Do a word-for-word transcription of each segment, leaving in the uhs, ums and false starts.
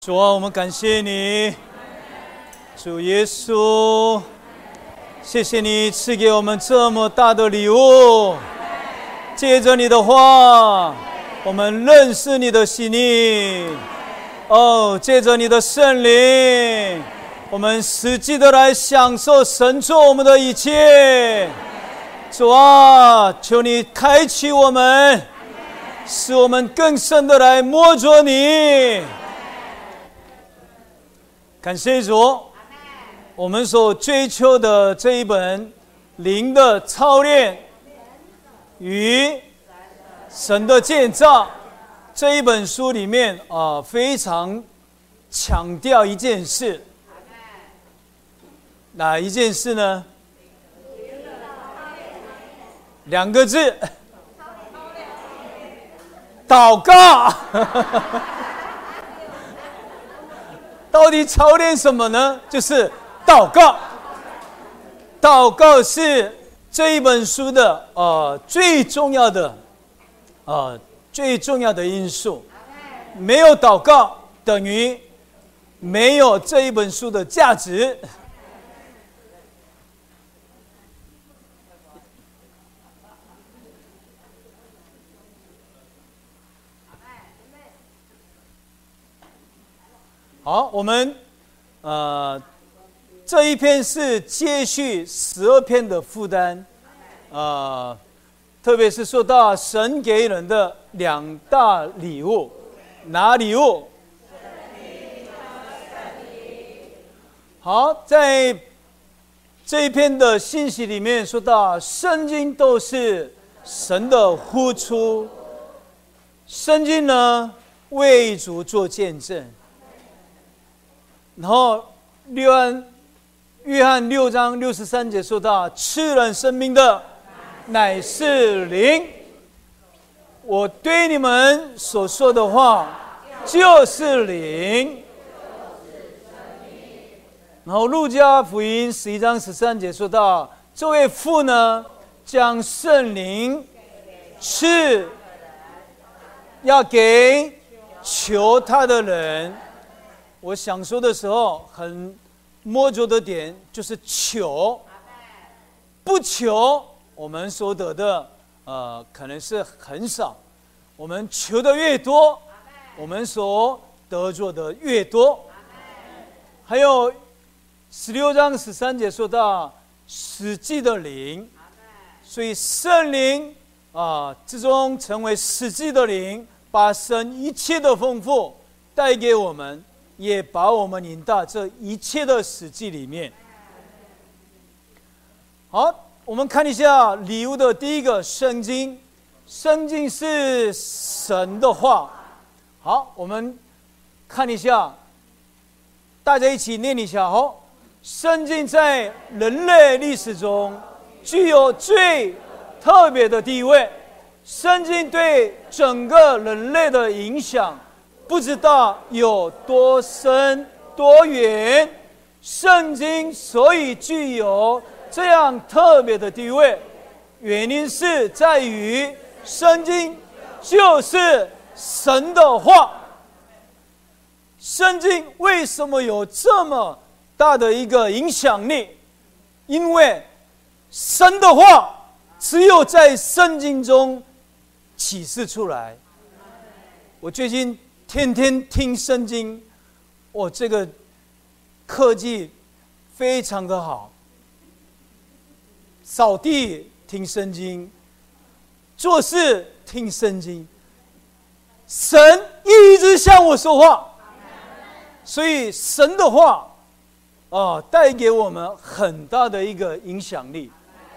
主啊，我们感谢你，主耶稣，谢谢你赐给我们这么大的礼物。借着你的话，我们认识你的心意。哦，借着你的圣灵，我们实际的来享受神做我们的一切。主啊，求你开启我们，使我们更深的来摸着你。感谢主，我们所追求的这一本灵的操练与神的建造这一本书里面啊、呃，非常强调一件事，哪一件事呢？两个字，祷告。到底操练什么呢？就是祷告。祷告是这一本书的呃最重要的呃最重要的因素。没有祷告，等于没有这一本书的价值。好，我们呃这一篇是接续十二篇的负担，呃，特别是说到神给人的两大礼物，哪礼物？好，在这一篇的信息里面说到，圣经都是神的呼出，圣经呢为主做见证。然后约翰约翰六章六十三节说到，赐人生命的乃是灵。我对你们所说的话就是灵。然后路加福音十一章十三节说到，这位父呢将圣灵赐要给求他的人。我想说的时候，很摸着的点就是求，不求我们所得的，呃，可能是很少。我们求的越多，我们所得着的越多。还有十六章十三节说到实际的灵，所以圣灵啊、呃、之中成为实际的灵，把神一切的丰富带给我们。也把我们引到这一切的实际里面。好，我们看一下礼物的第一个圣经。圣经是神的话。好，我们看一下，大家一起念一下。好，圣经在人类历史中具有最特别的地位。圣经对整个人类的影响不知道有多深多远，圣经所以具有这样特别的地位，原因是在于圣经就是神的话。圣经为什么有这么大的一个影响力？因为神的话只有在圣经中启示出来。我最近天天听圣经，我、哦、这个科技非常的好。扫地听圣经，做事听圣经，神一直向我说话，所以神的话啊、呃，带给我们很大的一个影响力。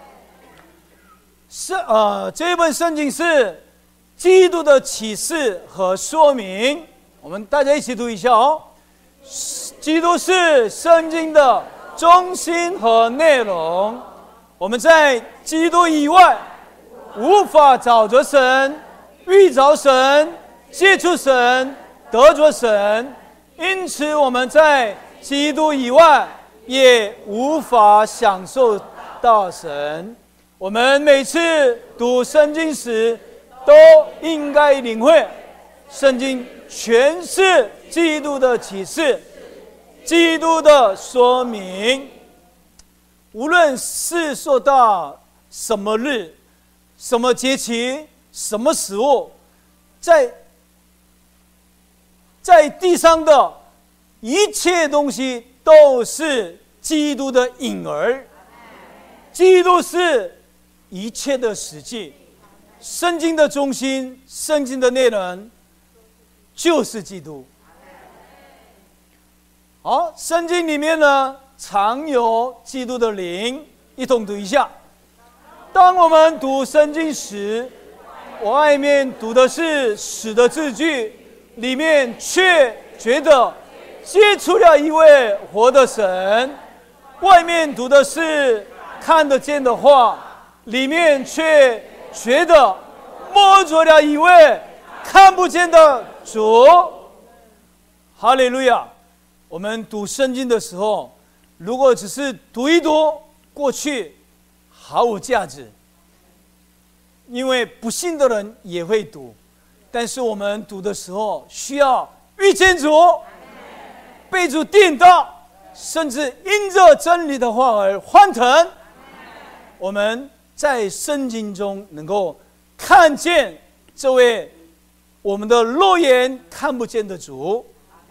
是呃，这一本圣经是基督的启示和说明，我们大家一起读一下哦。基督是圣经的中心和内容，我们在基督以外无法找着神、遇着神、接触神、得着神，因此我们在基督以外也无法享受到神。我们每次读圣经时都应该领会，圣经全是基督的启示，基督的说明。无论是说到什么日、什么节期、什么食物，在在地上的一切东西都是基督的影儿。基督是一切的实际，圣经的中心，圣经的内容就是基督。好，圣经里面呢常有基督的灵，一同读一下。当我们读圣经时，外面读的是死的字句，里面却觉得接触了一位活的神；外面读的是看得见的话，里面却觉得摸着了一位看不见的主。哈利路亚！我们读圣经的时候，如果只是读一读过去，毫无价值，因为不信的人也会读。但是我们读的时候，需要遇见主，被主电到，甚至因着真理的话而欢腾。我们在圣经中能够看见这位我们的肉眼看不见的主。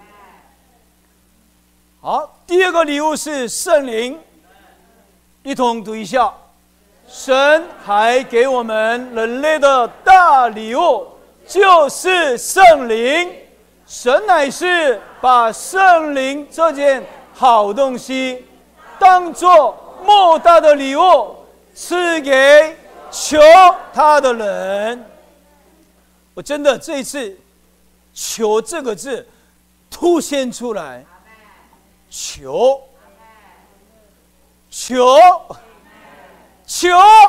好，第二个礼物是圣灵，一同读一下。神还给我们人类的大礼物，就是圣灵。神乃是把圣灵这件好东西当作莫大的礼物赐给求他的人。我真的这一次求这个字凸显出来，求求求，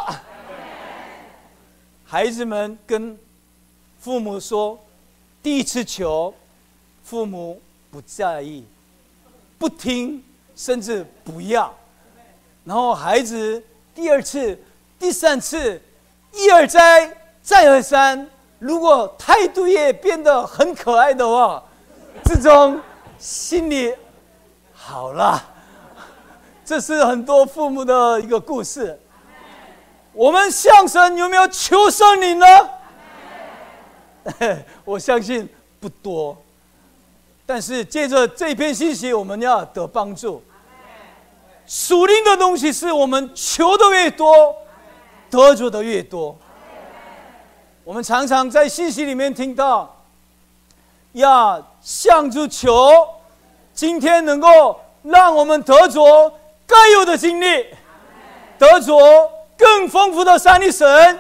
孩子们跟父母说，第一次求父母不在意，不听，甚至不要。然后孩子第二次、第三次，一而再，再而三，如果态度也变得很可爱的话，这种心里好了。这是很多父母的一个故事。我们向神有没有求圣灵呢？我相信不多。但是借着这篇信息，我们要得帮助。属灵的东西是我们求的越多，得着的越多。我们常常在信息里面听到，要向主求，今天能够让我们得着该有的经历，得着更丰富的三一神。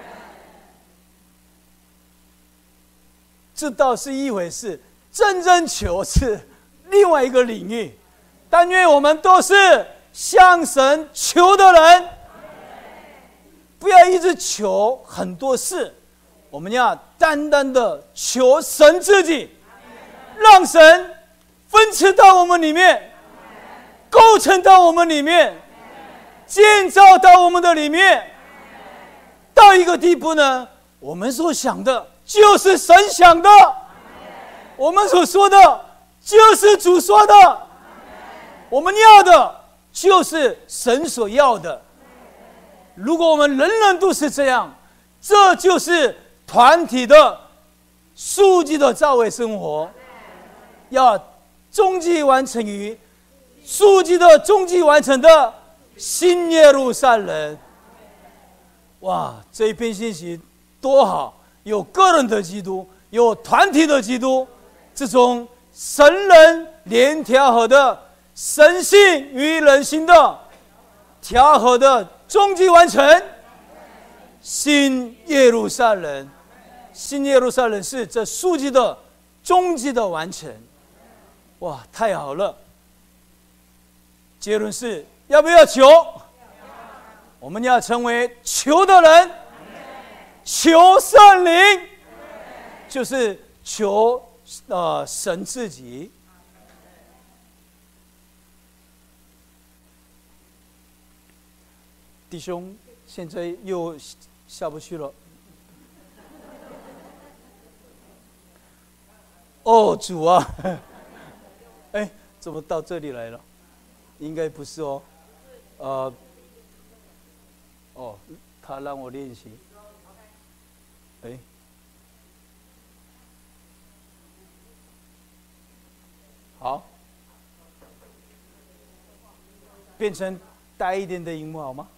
这倒是一回事，真正求是另外一个领域。但愿我们都是向神求的人，不要一直求很多事，我们要单单的求神自己，让神分赐到我们里面，构成到我们里面，建造到我们的里面，到一个地步呢，我们所想的就是神想的，我们所说的就是主说的，我们要的就是神所要的。如果我们人人都是这样，这就是团体的书记的教会生活。要终极完成于书记的终极完成的新耶路撒冷。哇，这一篇信息多好！有个人的基督，有团体的基督，这种神人联调和的神性与人性的调和的终极完成。新耶路撒冷，新耶路撒冷是这书记的终极的完成。哇，太好了！结论是要不要求？我们要成为求的人，求圣灵，就是求呃神自己。弟兄，现在又下不去了。 哦，主啊，哎，怎么到这里来了？应该不是哦，呃，哦，他让我练习，哎，好，变成大一点的荧幕好吗？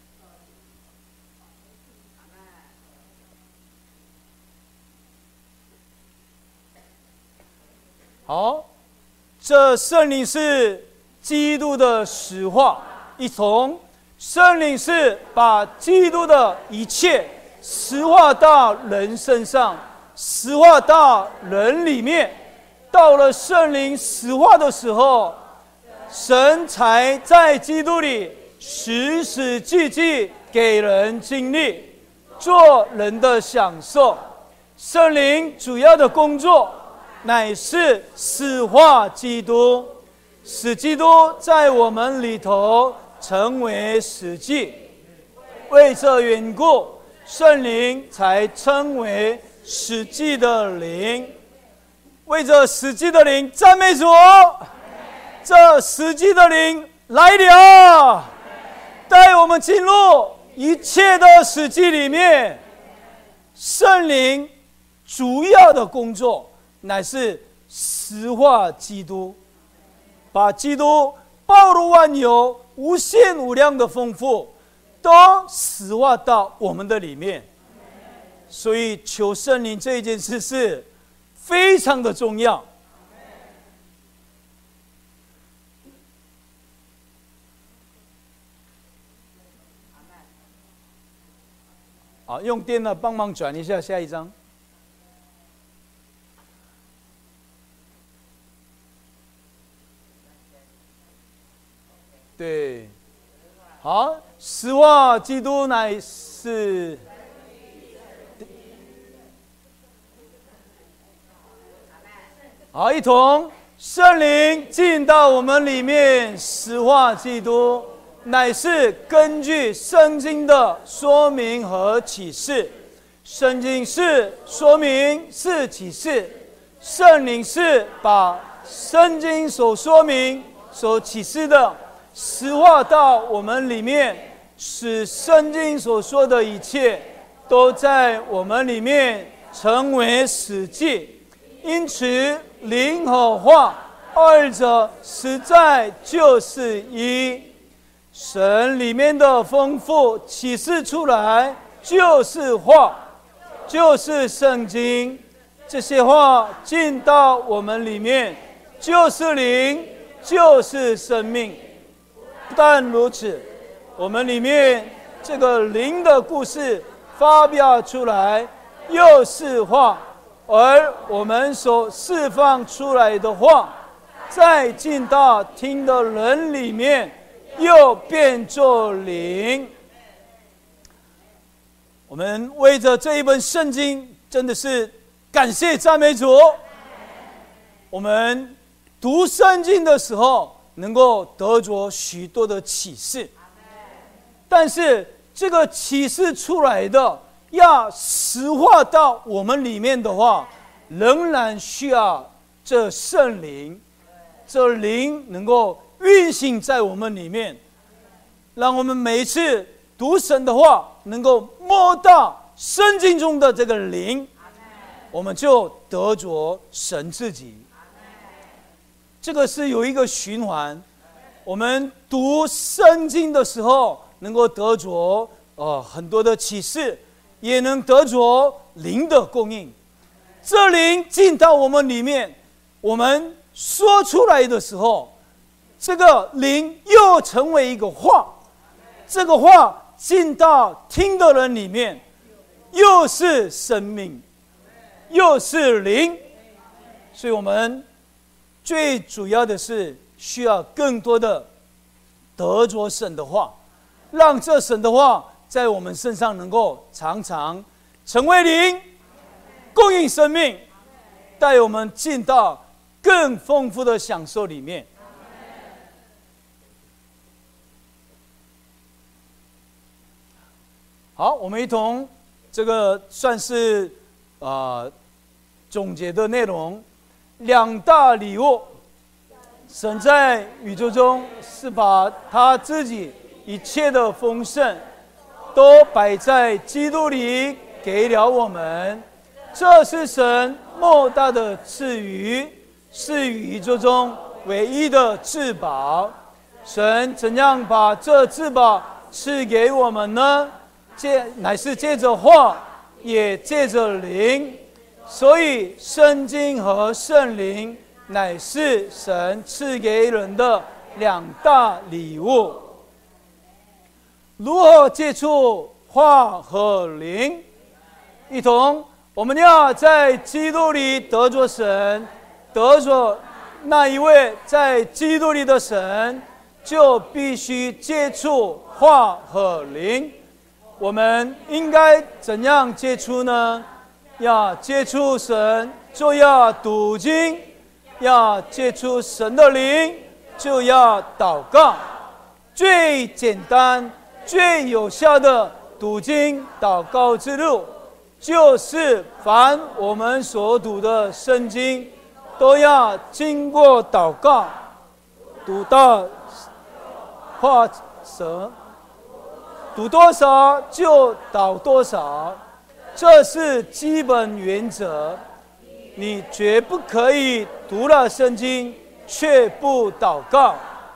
好，这圣灵是基督的实话，一从圣灵是把基督的一切实化到人身上，实化到人里面。到了圣灵实化的时候，神才在基督里实实际际给人经历，做人的享受。圣灵主要的工作乃是使化基督，使基督在我们里头成为实际。为这缘故，圣灵才称为实际的灵。为这实际的灵，赞美主！这实际的灵来了，带我们进入一切的实际里面。圣灵主要的工作乃是实化基督，把基督包罗万有、无限无量的丰富，都实化到我们的里面。所以求圣灵这一件事是非常的重要。好，用电脑帮忙转一下下一张。对，好，实化基督乃是好，一同圣灵进到我们里面，实化基督，乃是根据圣经的说明和启示。圣经是说明，是启示，圣灵是把圣经所说明、所启示的实化到我们里面，使圣经所说的一切都在我们里面成为实际。因此灵和话二者实在就是一，神里面的丰富启示出来就是话，就是圣经。这些话进到我们里面就是灵，就是生命。不但如此，我们里面这个灵的故事发表出来又是话，而我们所释放出来的话，再进到听的人里面，又变作灵。我们为着这一本圣经，真的是感谢赞美主。我们读圣经的时候，能够得着许多的启示，但是这个启示出来的要实化到我们里面的话，仍然需要这圣灵，这灵能够运行在我们里面，让我们每一次读神的话，能够摸到圣经中的这个灵，我们就得着神自己。这个是有一个循环，我们读圣经的时候，能够得着呃很多的启示，也能得着灵的供应。这灵进到我们里面，我们说出来的时候，这个灵又成为一个话，这个话进到听的人里面，又是生命，又是灵。所以我们最主要的是需要更多的得着神的话，让这神的话在我们身上能够常常成为灵，供应生命，带我们进到更丰富的享受里面。好，我们一同这个算是呃总结的内容。 两大礼物。神在宇宙中是把他自己一切的丰盛都摆在基督里给了我们，这是神莫大的赐予，是宇宙中唯一的至宝。神怎样把这至宝赐给我们呢？借乃是借着话，也借着灵。所以圣经和圣灵乃是神赐给人的两大礼物。如何接触话和灵？一同，我们要在基督里得着神，得着那一位在基督里的神，就必须接触话和灵。我们应该怎样接触呢？要接触神，就要读经；要接触神的灵，就要祷告。最简单、最有效的读经祷告之路，就是凡我们所读的圣经，都要经过祷告，读到话神，读多少就祷多少。这是基本原则，你绝不可以读了圣经却不祷告。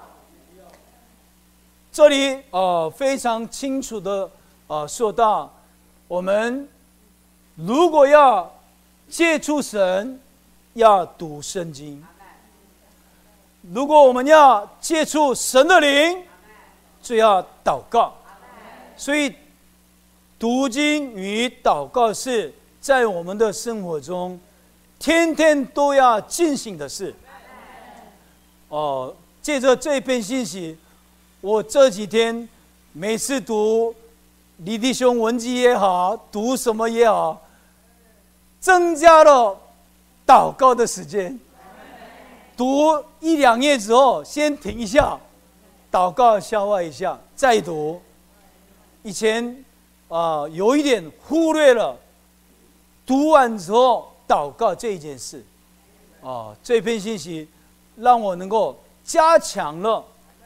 这里呃非常清楚的呃说到，我们如果要接触神，要读圣经；如果我们要接触神的灵，就要祷告。所以读经与祷告是在我们的生活中天天都要进行的事。哦，借着这篇信息，我这几天每次读李弟兄文集也好，读什么也好，增加了祷告的时间。读一两页之后，先停一下，祷告消化一下，再读。以前啊、呃，有一点忽略了读完之后祷告这一件事。啊、呃，这篇信息让我能够加强了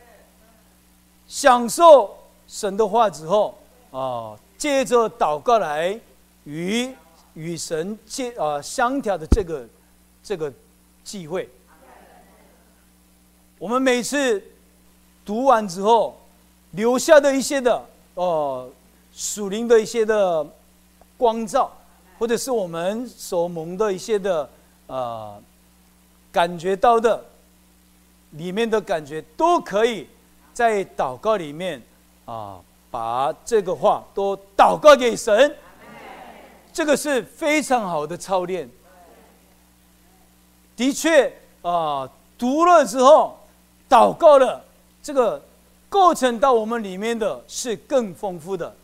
享受神的话之后啊、呃，借着祷告来与与神接啊、呃、相调的这个这个机会。我们每次读完之后留下的一些的呃属灵的一些的光照，或者是我们所蒙的一些的呃感觉到的里面的感觉，都可以在祷告里面啊、呃、把这个话都祷告给神。这个是非常好的操练。的确啊、呃，读了之后祷告了，这个构成到我们里面的是更丰富的。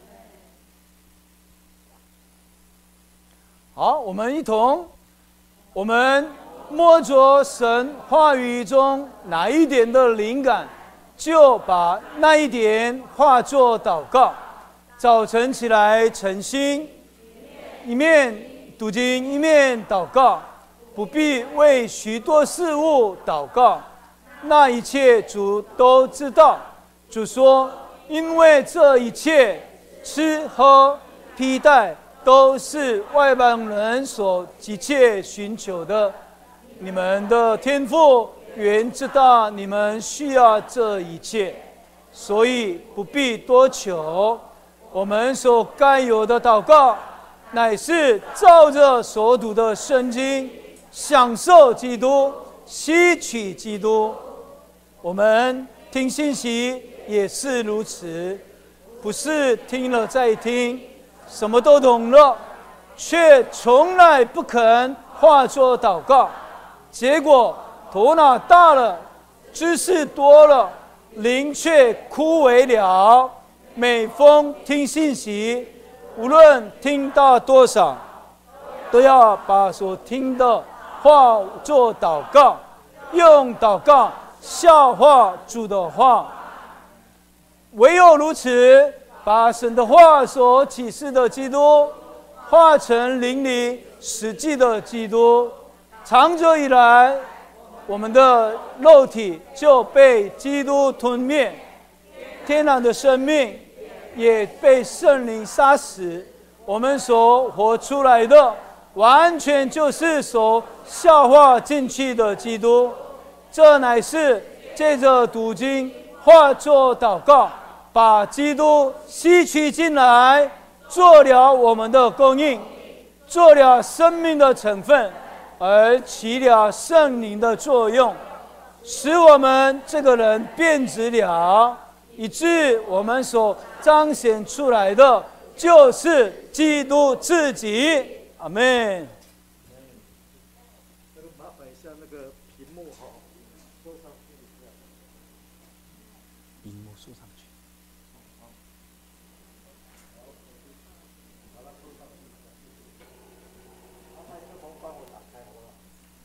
好，我们一同，我们摸着神话语中哪一点的灵感，就把那一点化作祷告。早晨起来晨星，一面读经一面祷告，不必为许多事物祷告，那一切主都知道。主说，因为这一切吃喝披戴都是外邦人所急切寻求的，你们的天父原知道你们需要这一切，所以不必多求。我们所该有的祷告，乃是照着所读的圣经，享受基督，吸取基督。我们听信息也是如此，不是听了再听，什么都懂了，却从来不肯化作祷告，结果头脑大了，知识多了，灵却枯萎了。每逢听信息，无论听到多少，都要把所听的化作祷告，用祷告消化主的话。唯有如此，把神的话所启示的基督化成灵里实际的基督， 长久以来，我们的肉体就被基督吞灭，天然的生命也被圣灵杀死。我们所活出来的，完全就是所消化进去的基督。这乃是借着读经化作祷告，把基督吸取进来，做了我们的供应，做了生命的成分，而起了圣灵的作用，使我们这个人变质了，以致我们所彰显出来的就是基督自己。阿们。 麻烦一下那个屏幕哈，收上去一下。 屏幕收上去。 好了，收上去。把麦克风帮我打开，好不好？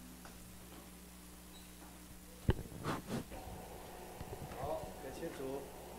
好，感谢主。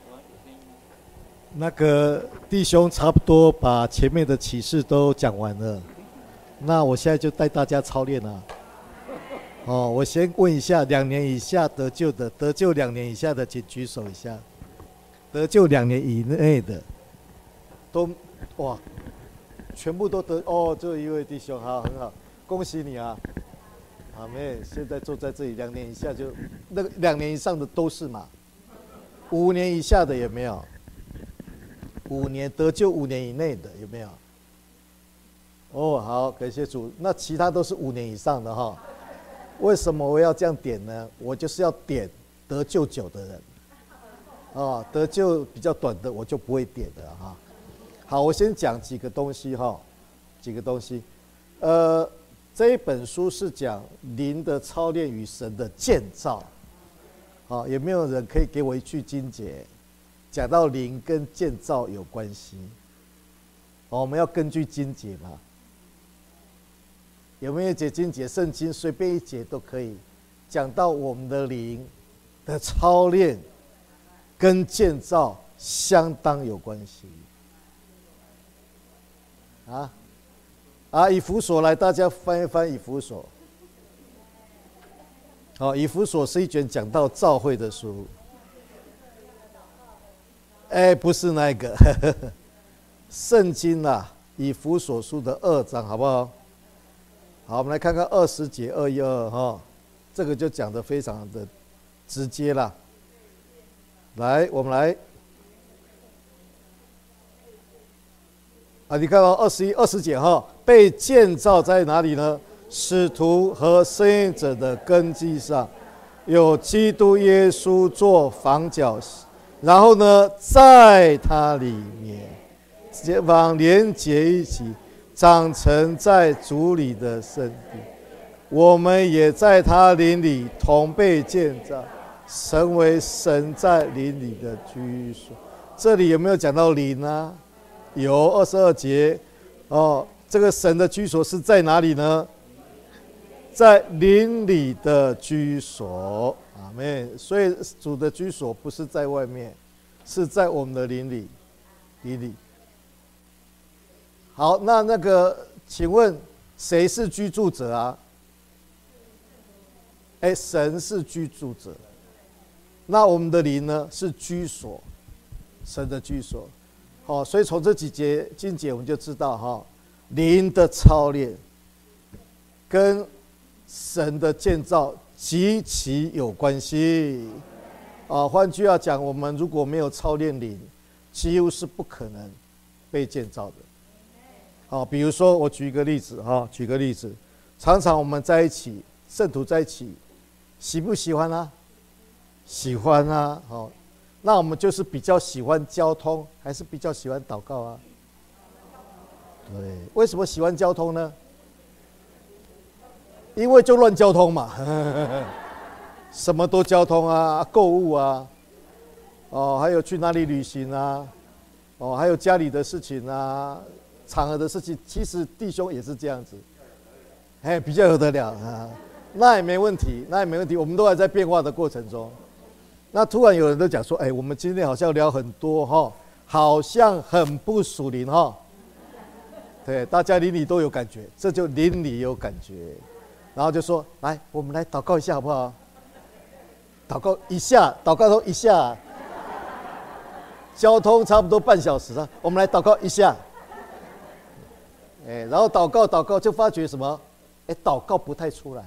那个弟兄差不多把前面的启示都讲完了，那我现在就带大家操练了。哦，我先问一下，两年以下得救的，得救两年以下的，请举手一下。得救两年以内的，都哇，全部都得哦。这一位弟兄，好，很好，恭喜你啊！阿妹，现在坐在这里，两年以下就那个两年以上的都是嘛，五年以下的有没有？五年得救五年以内的有没有？哦，好，感谢主。那其他都是五年以上的哈。为什么我要这样点呢？我就是要点得救久的人，啊，得救比较短的我就不会点的哈。好，我先讲几个东西哈，几个东西。呃，这一本书是讲灵的操练与神的建造。好，有没有人可以给我一句经节？讲到灵跟建造有关系，哦，我们要根据经节嘛。有没有解经节？圣经随便一节都可以讲到我们的灵的操练跟建造相当有关系。啊啊！以弗所来，大家翻一翻以弗所。好，以弗所是一卷讲到教会的书。哎，不是那个，呵呵圣经啊，以弗所书的二章，好不好？好，我们来看看二十节二一二哈，这个就讲得非常的直接啦。来，我们来，啊，你看到二十一、二十节哈，被建造在哪里呢？使徒和圣业者的根基上，有基督耶稣做房角石。然后呢，在它里面，肩膀连结一起，长成在主里的身体。我们也在他灵里同被建造，成为神在灵里的居所。这里有没有讲到灵呢？有，二十二节。哦，这个神的居所是在哪里呢？在灵里的居所。阿们。所以主的居所不是在外面，是在我们的灵里，灵里。好，那那个，请问谁是居住者啊？哎，神是居住者。那我们的灵呢？是居所，神的居所。好，所以从这几节经节我们就知道哈，灵的操练跟神的建造极其有关系。啊，换句话讲，我们如果没有操练灵，几乎是不可能被建造的。好，比如说我举一个例子哈，举个例子，常常我们在一起，圣徒在一起，喜不喜欢啊？喜欢啊。好，那我们就是比较喜欢交通，还是比较喜欢祷告啊？对，为什么喜欢交通呢？因为就乱交通嘛，什么都交通啊，购物啊，哦，还有去哪里旅行啊，哦，还有家里的事情啊，场合的事情，其实弟兄也是这样子，哎，比较有得了啊，那也没问题，那也没问题，我们都还在变化的过程中。那突然有人都讲说，哎，我们今天好像聊很多哈，好像很不属灵哈。对，大家邻里都有感觉，这就邻里有感觉。 然后就说：“来，我们来祷告一下好不好？祷告一下，祷告都一下。交通差不多半小时了，我们来祷告一下。哎，然后祷告祷告，就发觉什么？哎，祷告不太出来。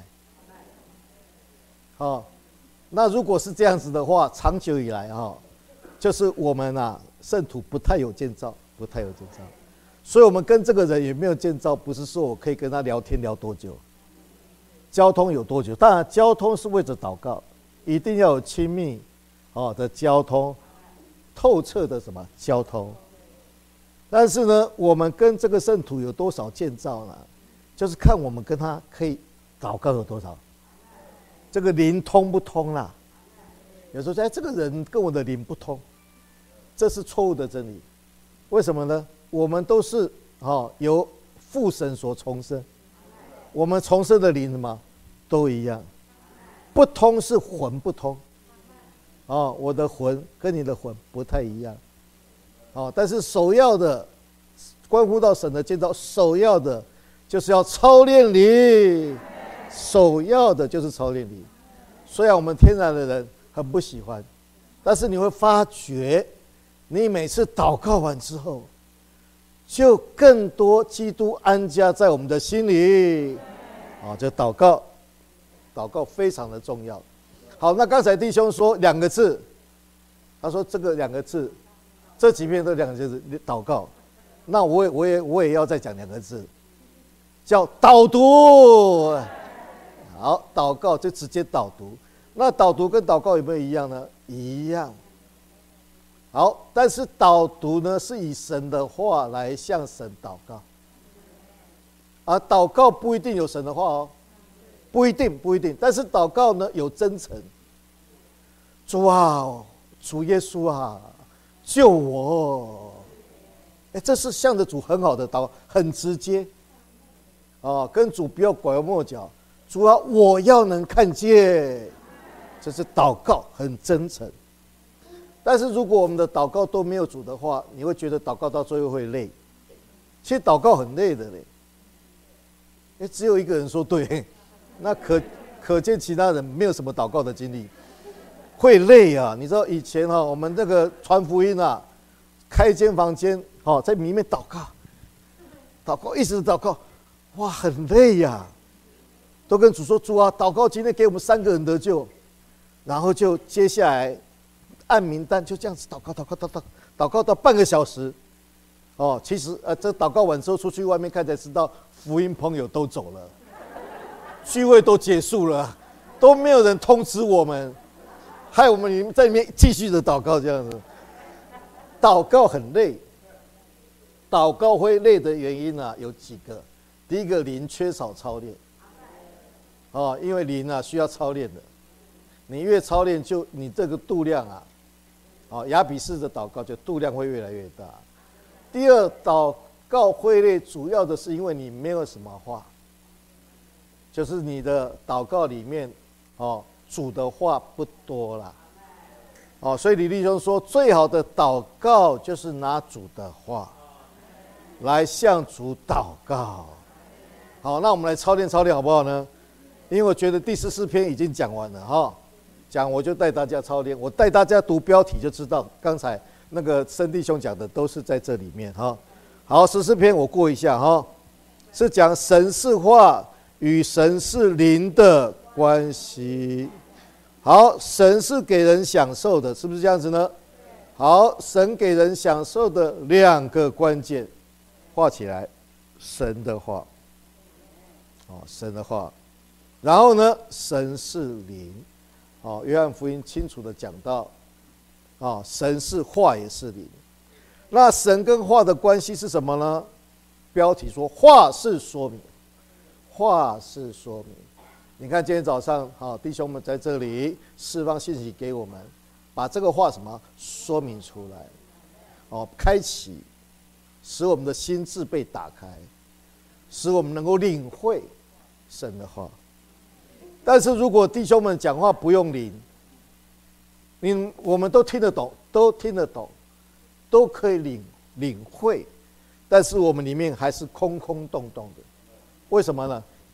哦，那如果是这样子的话，长久以来哈、哦，就是我们啊，圣徒不太有建造，不太有建造。所以我们跟这个人也没有建造，不是说我可以跟他聊天聊多久，交通有多久？当然，交通是为着祷告，一定要有亲密哦的交通，透彻的什么交通。但是呢，我们跟这个圣徒有多少建造呢？就是看我们跟他可以祷告有多少，这个灵通不通啦？有时候说，哎，这个人跟我的灵不通，这是错误的真理。为什么呢？我们都是哦由父神所重生，我们重生的灵什么都一样，不通是魂不通。哦，我的魂跟你的魂不太一样。哦，但是首要的，关乎到神的建造，首要的就是要操练灵，首要的就是操练灵。虽然我们天然的人很不喜欢，但是你会发觉，你每次祷告完之后，就更多基督安家在我们的心里。啊，这祷告，祷告非常的重要。好，那刚才弟兄说两个字，他说这个两个字。这几篇都两个字祷告，那我也我也我也要再讲两个字，叫导读。好，祷告就直接导读。那导读跟祷告有没有一样呢？一样。好，但是导读呢是以神的话来向神祷告，而祷告不一定有神的话哦，不一定不一定。但是祷告呢有真诚，主啊，主耶稣啊。救我！哎，这是向着主很好的祷告，很直接，啊，跟主不要拐弯抹角。主啊，我要能看见，这是祷告，很真诚。但是如果我们的祷告都没有主的话，你会觉得祷告到最后会累。其实祷告很累的嘞。哎，只有一个人说对，那可可见其他人没有什么祷告的经历。会累啊！你知道以前哈、啊，我们这个传福音啊，开一间房间，哦，在里面祷告，祷告一直祷告，哇，很累呀、啊！都跟主说：“主啊，祷告今天给我们三个人得救。”然后就接下来按名单，就这样子祷告，祷告，祷告，祷告到半个小时。哦，其实呃，这祷告完之后出去外面看才知道，福音朋友都走了，聚会都结束了，都没有人通知我们。害我们在里面继续的祷告，这样子，祷告很累。祷告会累的原因呢、啊、有几个，第一个灵缺少操练，哦，因为灵啊需要操练的，你越操练就你这个度量啊，哦，亚比式的祷告就度量会越来越大。第二，祷告会累，主要的是因为你没有什么话，就是你的祷告里面，哦。主的话不多啦，哦，所以李弟兄说，最好的祷告就是拿主的话来向主祷告。好，那我们来操练操练好不好呢？因为我觉得第十四篇已经讲完了哈，讲我就带大家操练，我带大家读标题就知道，刚才那个申弟兄讲的都是在这里面哈。好，十四篇我过一下哈，是讲神是话与神是灵的关系。好，神是给人享受的，是不是这样子呢？好，神给人享受的两个关键，画起来，神的话，哦，神的话，然后呢，神是灵，哦，约翰福音清楚的讲到，哦，神是话也是灵，那神跟话的关系是什么呢？标题说，话是说明，话是说明。你看今天早上，好弟兄们在这里释放信息给我们，把这个话什么说明出来，哦，开启，使我们的心智被打开，使我们能够领会神的话。但是如果弟兄们讲话不用灵，你我们都听得懂，都听得懂，都可以领领会，但是我们里面还是空空洞洞的。为什么呢？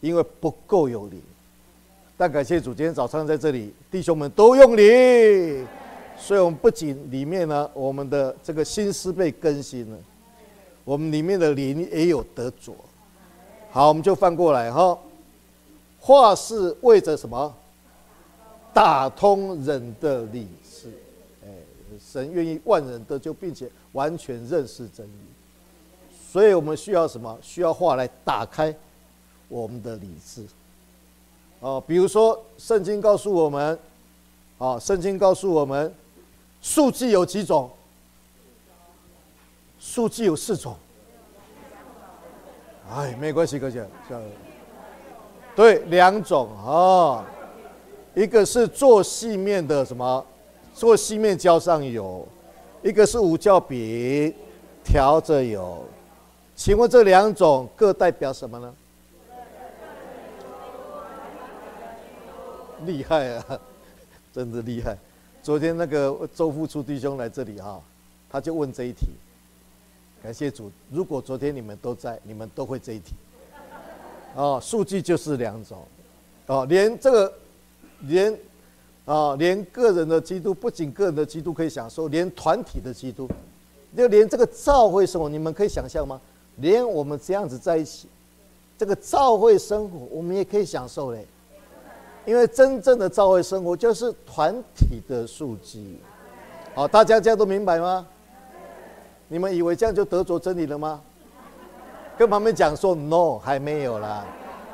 因为不够有灵。但感谢主，今天早上在这里，弟兄们都用灵，所以我们不仅里面呢，我们的这个心思被更新了，我们里面的灵也有得着。好，我们就翻过来哈。话是为着什么？打通人的理智。哎，神愿意万人得救，并且完全认识真理。所以我们需要什么？需要话来打开我们的理智。哦，比如说圣经告诉我们，啊，圣经告诉我们，数据有几种？数据有四种。哎，没关系，哥姐，对，两种啊、哦，一个是做细面的什么？做细面浇上油，一个是无酵饼调着油。请问这两种各代表什么呢？厉害啊，真的厉害！昨天那个周副初弟兄来这里哈，他就问这一题。感谢主，如果昨天你们都在，你们都会这一题。哦，数据就是两种，哦，连这个，连啊、哦，连个人的基督，不仅个人的基督可以享受，连团体的基督，就连这个教会生活，你们可以想象吗？连我们这样子在一起，这个教会生活，我们也可以享受嘞。因为真正的教会生活就是团体的数据。好，大家这样都明白吗？你们以为这样就得着真理了吗？跟旁边讲说 no， 还没有啦。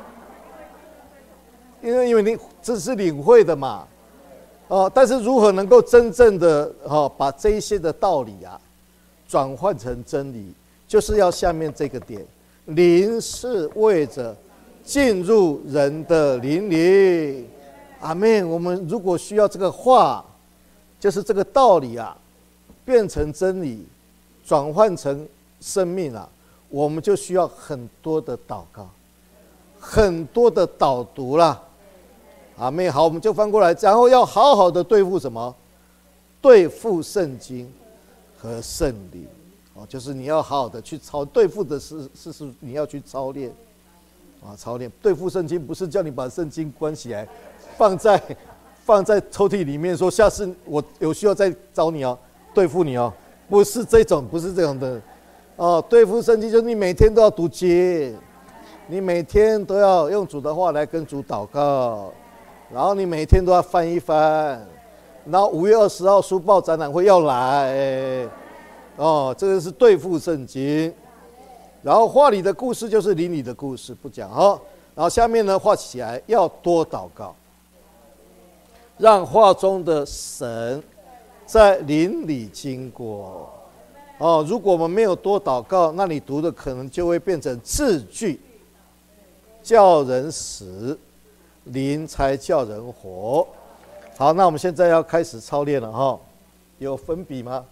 因为因为你这是领会的嘛，哦，但是如何能够真正的哦把这一些的道理啊转换成真理，就是要下面这个点，灵是为着进入人的灵里。阿们。我们如果需要这个话，就是这个道理啊，变成真理，转换成生命啊，我们就需要很多的祷告，很多的导读啦。阿们。好，我们就翻过来，然后要好好的对付什么？对付圣经和圣灵。哦，就是你要好好的去操对付的是是是你要去操练。啊，操练对付圣经不是叫你把圣经关起来，放在放在抽屉里面，说下次我有需要再找你哦，对付你哦，不是这种，不是这种的。哦，对付圣经就是你每天都要读经，你每天都要用主的话来跟主祷告，然后你每天都要翻一翻，然后五月二十号书报展览会要来，哦，这个是对付圣经。然后话里的故事就是灵里的故事，不讲哈。然后下面呢，画起来要多祷告，让话中的神在灵里经过。哦，如果我们没有多祷告，那你读的可能就会变成字句，叫人死，灵才叫人活。好，那我们现在要开始操练了哈。有粉笔吗？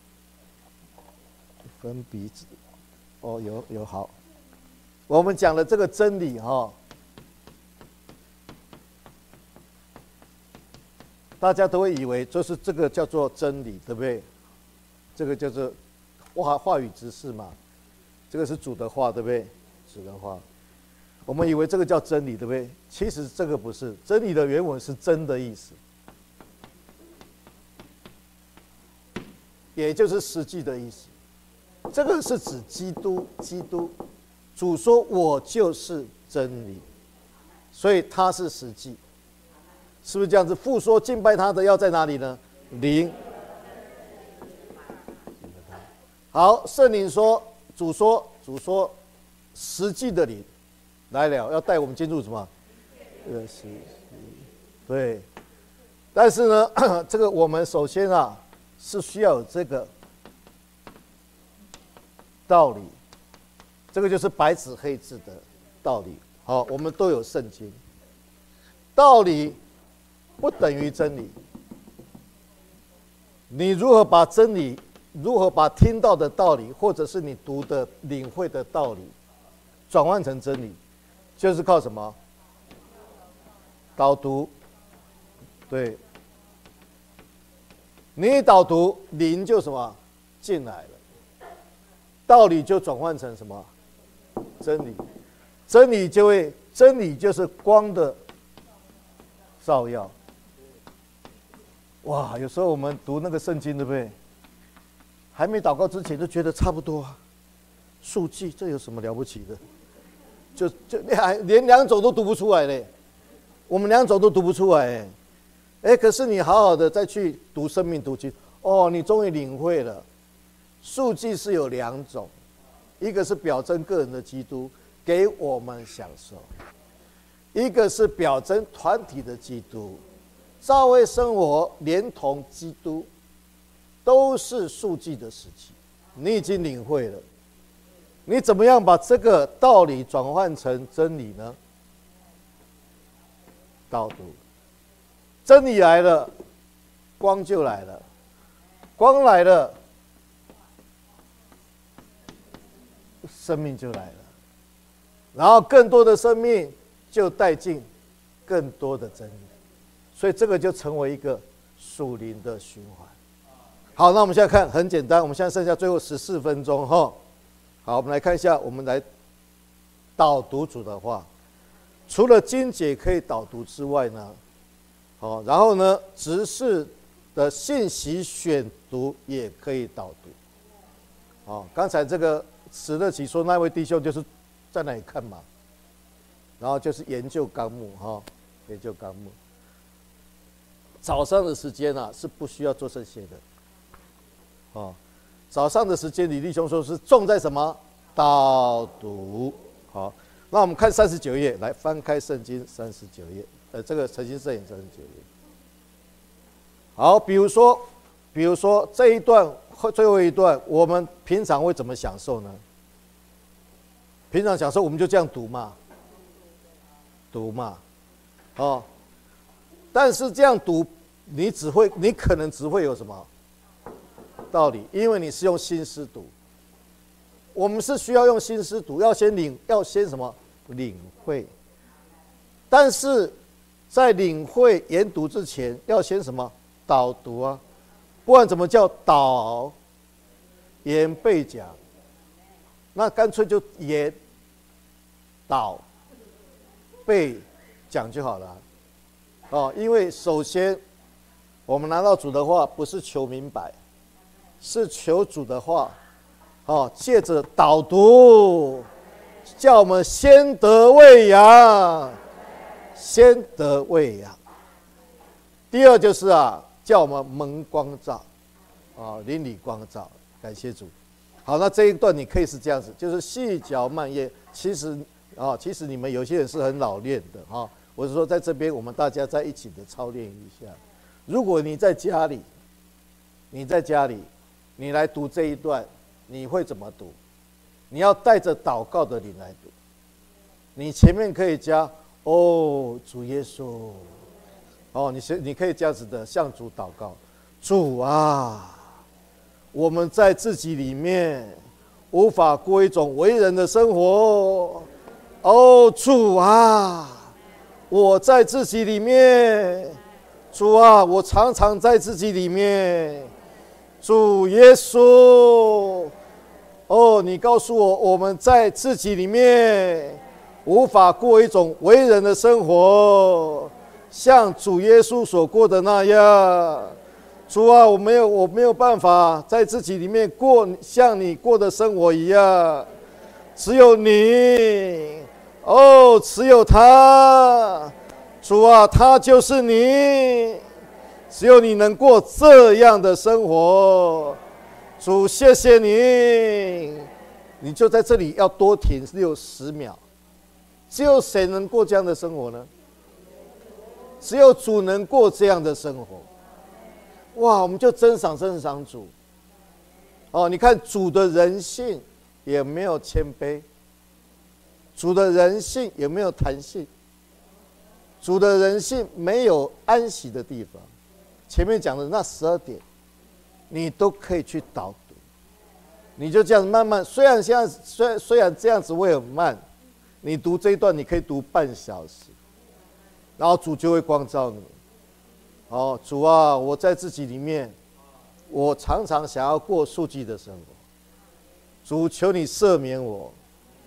粉笔。哦，有有好，我们讲的这个真理哈、哦，大家都会以为就是这个叫做真理，对不对？这个叫做话话语之事嘛，这个是主的话，对不对？主的话，我们以为这个叫真理，对不对？其实这个不是真理的原文是真的意思，也就是实际的意思。这个是指基督，基督，主说我就是真理，所以他是实际，是不是这样子？父说敬拜他的要在哪里呢？灵。好，圣灵说，主说，主说，实际的灵来了，要带我们进入什么？呃，是，对。但是呢，这个我们首先啊，是需要有这个道理，这个就是白纸黑字的道理。好，我们都有圣经，道理不等于真理。你如何把真理，如何把听到的道理，或者是你读的、领会的道理，转换成真理，就是靠什么？导读。对，你一导读，灵就什么进来了。道理就转换成什么？真理，真理就会真理就是光的照耀。哇，有时候我们读那个圣经，对不对？还没祷告之前就觉得差不多啊，数据这有什么了不起的？就就连两种都读不出来嘞，我们两种都读不出来哎，哎，可是你好好的再去读生命读经，哦，你终于领会了，数据是有两种，一个是表征个人的基督给我们享受，一个是表征团体的基督。教会生活连同基督，都是数据的时期。你已经领会了，你怎么样把这个道理转换成真理呢？导读，真理来了，光就来了，光来了，生命就来了，然后更多的生命就带进更多的真理。所以这个就成为一个属灵的循环。好，那我们现在看很简单，我们现在剩下最后十四分钟哈。好，我们来看一下，我们来导读主的话。除了经解可以导读之外呢，好，然后呢，执事的信息选读也可以导读。好，刚才这个史乐奇说那位弟兄就是在那里看嘛，然后就是研究纲目哈，研究纲目。早上的时间啊是不需要做这些的，哦，早上的时间李弟兄说是重在什么？导读。好，那我们看三十九页，来翻开圣经三十九页，呃，这个诚心摄影三十九页。好，比如说，比如说这一段最后一段，我们平常会怎么享受呢？平常享受我们就这样读嘛，读嘛，哦。但是这样读，你只会，你可能只会有什么道理？因为你是用心思读，我们是需要用心思读，要先领，要先什么领会。但是在领会研读之前，要先什么导读啊？不然怎么叫导言背讲？那干脆就言导背讲就好了。哦，因为首先，我们拿到主的话，不是求明白，是求主的话，哦，借着导读，叫我们先得喂养，先得喂养。第二就是啊，叫我们蒙光照，啊，邻里光照，感谢主。好，那这一段你可以是这样子，就是细嚼慢咽。其实啊，其实你们有些人是很老练的哈。我是说，在这边我们大家在一起的操练一下。如果你在家里，你在家里，你来读这一段，你会怎么读？你要带着祷告的灵来读。你前面可以加哦，主耶稣，哦，你先你可以这样子的向主祷告，主啊，我们在自己里面无法过一种为人的生活，哦，主啊。我在自己里面，主啊，我常常在自己里面，主耶稣，哦，你告诉我，我们在自己里面无法过一种为人的生活，像主耶稣所过的那样。主啊，我没有，我没有办法在自己里面过像你过的生活一样，只有你。哦，只有他，主啊，他就是你，只有你能过这样的生活，主，谢谢你，你就在这里要多停六十秒。只有谁能过这样的生活呢？只有主能过这样的生活。哇，我们就珍赏珍赏主。哦，你看主的人性也没有谦卑。主的人性有没有弹性？主的人性没有安息的地方。前面讲的那十二点，你都可以去导读。你就这样慢慢，虽然现在虽虽然这样子会很慢，你读这一段你可以读半小时，然后主就会光照你。哦，主啊，我在自己里面，我常常想要过数据的生活。主，求你赦免我。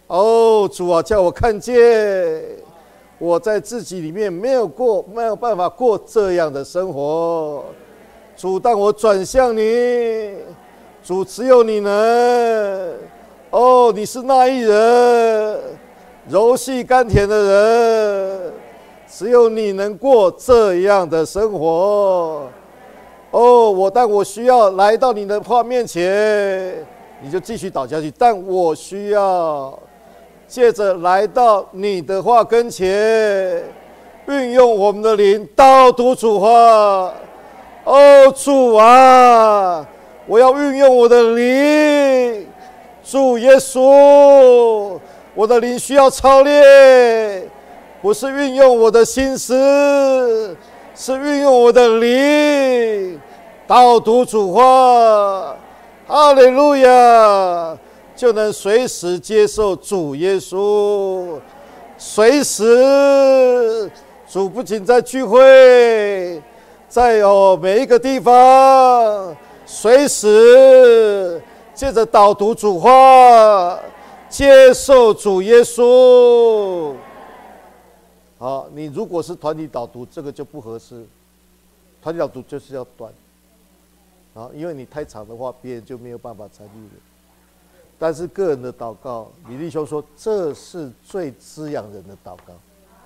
哦，主啊，叫我看见我在自己里面没有过，没有办法过这样的生活。主，当我转向你，主，只有你能。哦，你是那一人，柔细甘甜的人，只有你能过这样的生活。哦，我但我需要来到你的话面前，你就继续祷下去。但我需要借着来到你的话跟前，运用我们的灵导读主话。哦，主啊，我要运用我的灵。主耶稣，我的灵需要操练，不是运用我的心思，是运用我的灵导读主话。哈利路亚，就能随时接受主耶稣。随时，主不仅在聚会，在哦每一个地方，随时借着导读主话，接受主耶稣。好，你如果是团体导读，这个就不合适。团体导读就是要短，啊，因为你太长的话，别人就没有办法参与了。但是个人的祷告，李弟兄说，这是最滋养人的祷告。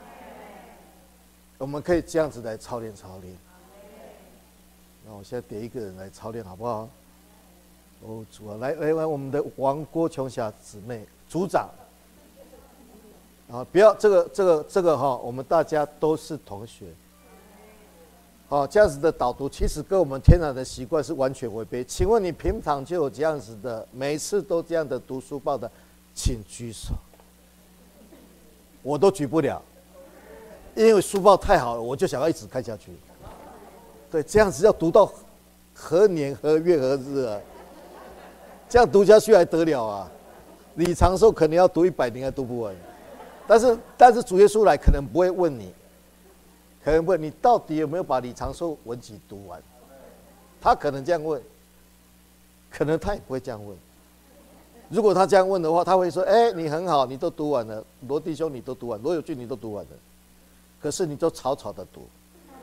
我们可以这样子来操练操练。那我现在点一个人来操练，好不好？哦，主啊，来来来，我们的王郭琼霞姊妹组长，啊，不要这个这个这个哈，我们大家都是同学，好，这样子的导读其实跟我们天然的习惯是完全违背。请问你平常就有这样子的，每次都这样的读书报的，请举手。我都举不了，因为书报太好了，我就想要一直看下去。对，这样子要读到何年何月何日啊？这样读下去还得了啊？李长寿可能要读一百年还读不完，但是但是主耶稣来可能不会问你，可能问你到底有没有把李长寿文集读完，他可能这样问，可能他也不会这样问。如果他这样问的话，他会说：“哎、欸，你很好，你都读完了，罗弟兄你都读完，罗友俊你都读完了，可是你都草草的读。”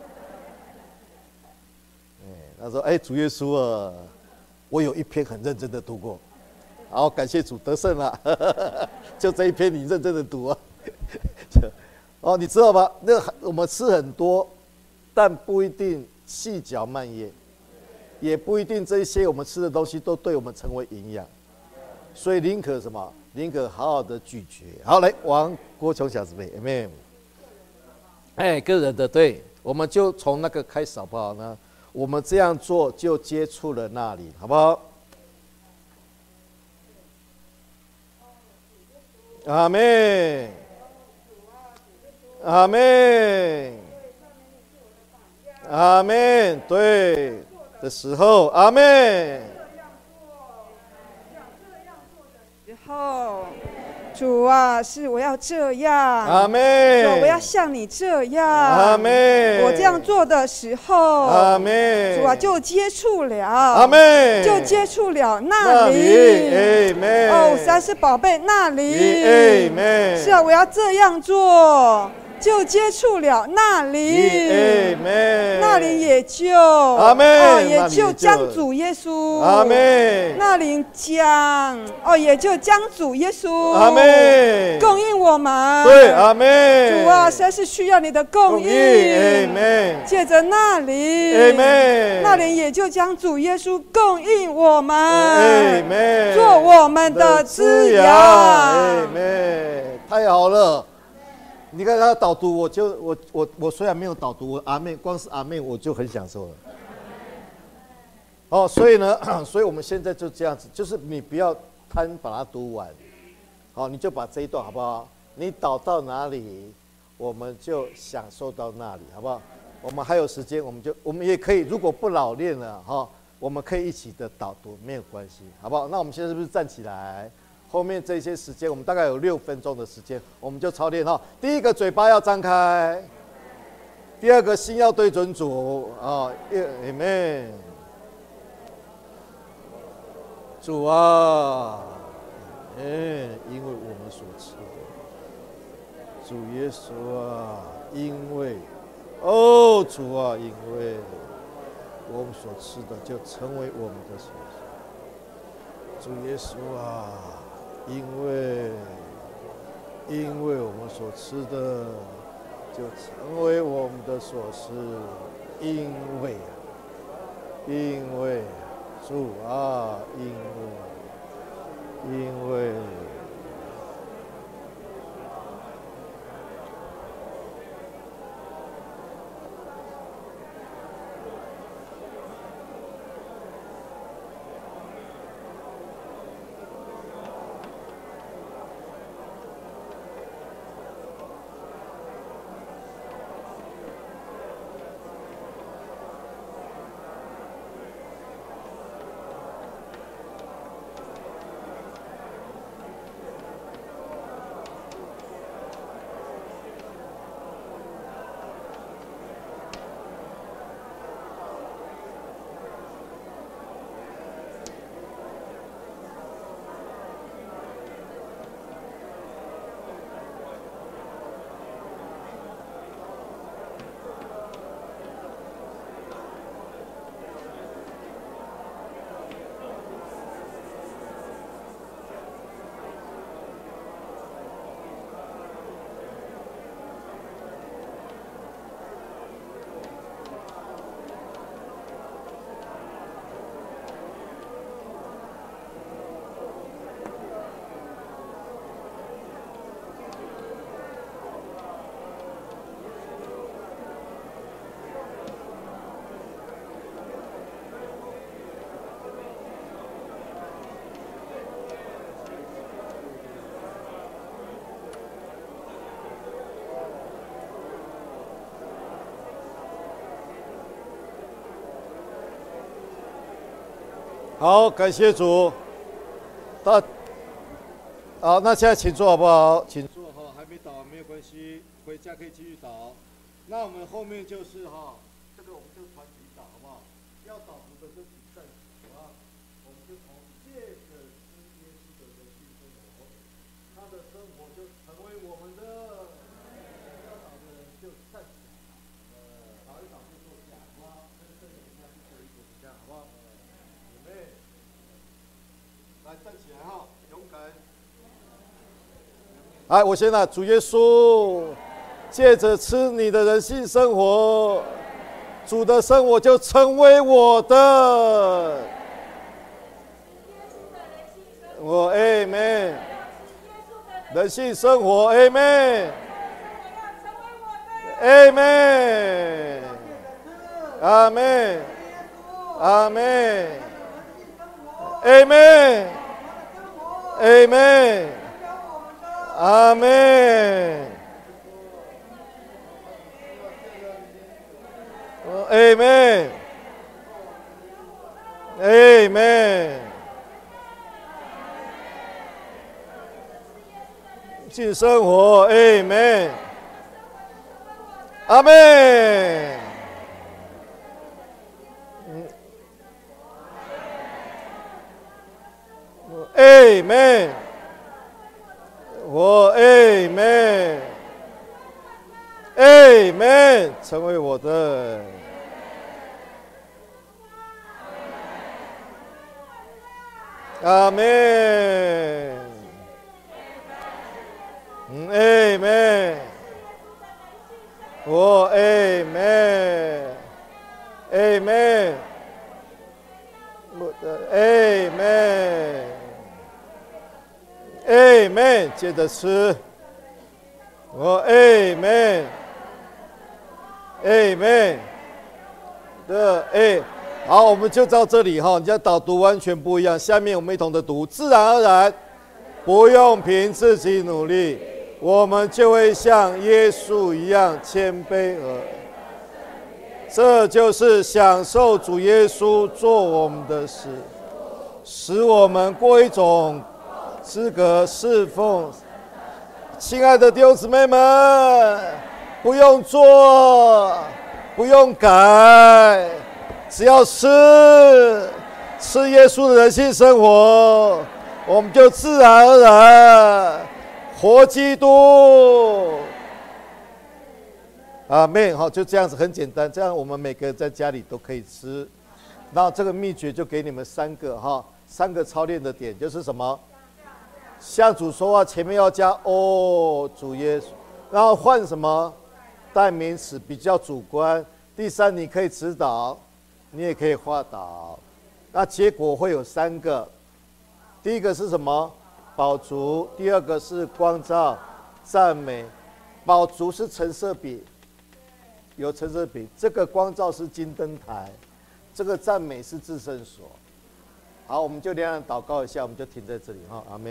哎，他说：“哎、欸，主耶稣啊。”我有一篇很认真的读过，好，感谢主得胜了，就这一篇你认真的读啊。哦，你知道吗？那我们吃很多，但不一定细嚼慢咽，也不一定这些我们吃的东西都对我们成为营养，所以宁可什么？宁可好好的咀嚼。好，来，王郭琼小姊妹 ，Amen。哎，个人的对，我们就从那个开始好不好呢？我们这样做就接触了那里，好不好？阿们，阿们，阿们，对的时候，阿们。 时候，主啊，是我要这样， 阿们。 主，我要像你这样， 阿们。 我这样做的时候， 阿们。 主啊，就接触了， 阿们。 就接触了那里， 阿们。 哦，实在是宝贝那里， 阿们。 是啊，我要这样做。就接触了那里，那里也就， 阿门， 哦，也就将主耶稣， 阿门， 那里将，哦，也就将主耶稣， 阿门， 供应我们， 对，阿门， 主啊，实在是需要你的供应， 阿门， 借着那里， 阿门， 那里也就将主耶稣供应我们， 阿门， 做我们的滋养， 阿门，太好了。你看他导读，我就我我我虽然没有导读，我阿妹光是阿妹我就很享受了。哦，所以呢，所以我们现在就这样子，就是你不要贪把它读完，好，你就把这一段好不好？你导到哪里，我们就享受到那里，好不好？我们还有时间，我们就我们也可以，如果不老练了哈，我们可以一起的导读，没有关系，好不好？那我们现在是不是站起来？后面这些时间，我们大概有六分钟的时间，我们就操练哈。第一个嘴巴要张开，第二个心要对准主啊，阿们。主啊， 门，因为我们所吃的。主耶稣啊，因为，哦，主啊，因为我们所吃的就成为我们的所吃。主耶稣啊，因为，因为我们所吃的就成为我们的所吃，因为啊，因为主啊，因为，因为。好，感谢主。大，好，那现在请坐好不好？请坐哈，还没倒没有关系，回家可以继续倒。那我们后面就是哈，这个我们就团体倒好不好？要倒读的就请站起，好吧？我们就从借着吃耶稣的人性生活，他的生活就成为我们的。要倒的人就站起来，倒一倒就坐下，好不好？跟这里下去可以坐一下，好不好？来站起来哈，勇敢！来，我先来，主耶稣，借着吃你的人性生活，主的生活就成为我的。我 Amen， 人性生活 Amen， Amen， 阿門，阿門。Amen， Amen， 阿門 ，Amen， Amen， 性生活 Amen， 阿門。Amen， 我 Amen， Amen， 成为我的。阿門。Amen， 我 Amen， Amen， 我的 Amen。Amen， 接着吃。我 Amen， Amen 的 A， 好，我们就到这里哈。你要导读完全不一样。下面我们一同的读，自然而然，不用凭自己努力，我们就会像耶稣一样谦卑而。这就是享受主耶稣做我们的事，使我们过一种资格侍奉。亲爱的弟兄姊妹们，不用做，不用改，只要吃吃耶稣的人性生活， 我们就自然而然活基督。阿们。好，就这样子，很简单，这样我们每个人在家里都可以吃。然后这个秘诀就给你们三个哈，三个操练的点就是什么？向主说话前面要加哦，主耶稣，然后换什么代名词比较主观。第三，你可以指导，你也可以画导。那结果会有三个，第一个是什么？饱足。第二个是光照、赞美。饱足是陈设比，有陈设比。这个光照是金灯台，这个赞美是至圣所。好，我们就这样祷告一下，我们就停在这里哈，阿们。